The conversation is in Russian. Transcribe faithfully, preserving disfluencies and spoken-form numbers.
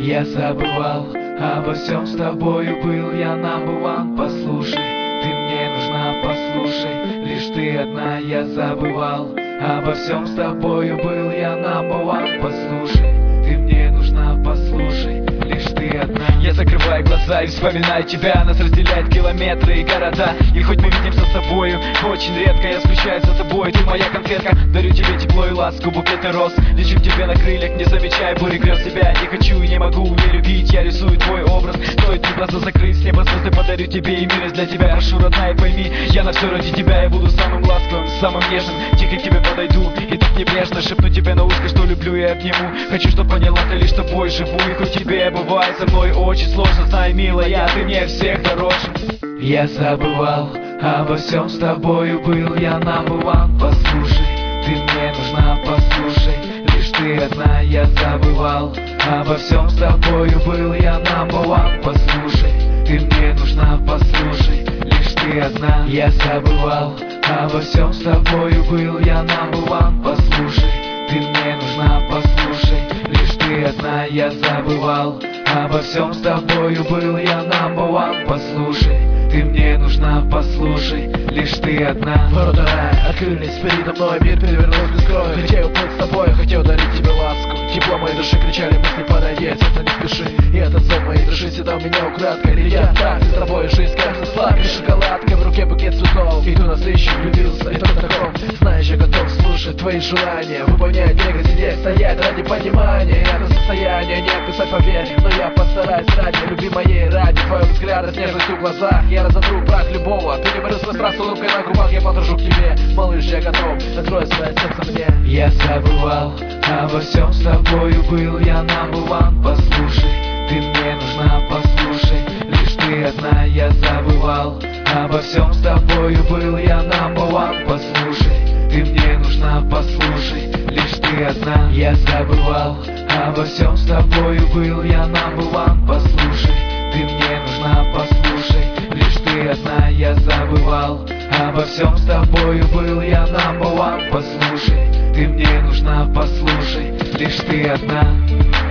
Я забывал, обо всем с тобою был я number one. Послушай, ты мне нужна, послушай, лишь ты одна. Я забывал, обо всем с тобою был я number one. Послушай, ты мне нужна, послушай, лишь ты одна. Я закрываю глаза и вспоминаю тебя. Нас разделяют километры и города. И хоть мы видимся с тобою очень редко, я скучаю за тобой, ты моя конфетка. Дарю тебе тепло и ласку, букеты роз. Лечу тебе на крыльях, не замечая бури грез. Себя не хочу и не могу не любить. Я рисую твой образ, стоит мне глаза закрыть. С неба звезды подарю тебе и мир для тебя. Прошу, родная, пойми, я на все ради тебя. Я буду самым ласковым, самым нежным. Тихо к тебе подойду и так небрежно шепну тебе на ушко, что люблю и обниму. Хочу, чтоб поняла, ты лишь тобой живу. И хоть тебе бывает со мной очень сложно, знай, милая, ты мне всех дороже. Я забывал, обо всем с тобою был я number one. Послушай, ты мне нужна, послушай, лишь ты одна. Я забывал, обо всем с тобою был я number one. Послушай, ты мне нужна, послушай, лишь ты одна. Я забывал, обо всем с тобою был я number one. Послушай, ты мне нужна, послушай, лишь ты одна. Я забывал, обо всем с тобою был я number one. Послушай, ты мне нужна, послушай, лишь ты одна. Ворота рая открылись передо мной, мир перевернулся без крови. Хотел быть с тобой, хотел дарить тебе ласку. Тепло моей души кричали мысли, подойди, сердце не спеши. И этот зов моей души седал меня украдкой. Летят так, с тобой жизнь кажется сладкой. Шоколадка, в руке букет цветов. Иду навстречу, влюбился, и только таком. Знаешь, я готов слушать твои желания, выполнять, бегать, сидеть, стоять ради понимания. Это состояние не описать, поверь, но я постараюсь ради любимой ради твоего взгляда с нежностью в глазах. Я разотру прах любого, ты не вырос свой страх с улыбкой на губах. Я подружу к тебе, малыш, я готов, открой свое сердце мне. Я забывал, обо всем с тобою был я number one. Послушай, ты мне нужна, послушай, лишь ты одна. Я забывал, обо всем с тобою был я number one. Послушай, ты мне нужна, послушай, лишь ты одна. Я забывал, обо всем с тобою был я number one. Послушай, ты мне нужна, послушай, лишь ты одна. Я забывал, обо всем с тобою был я number one. Послушай, ты мне нужна, послушай, лишь ты одна.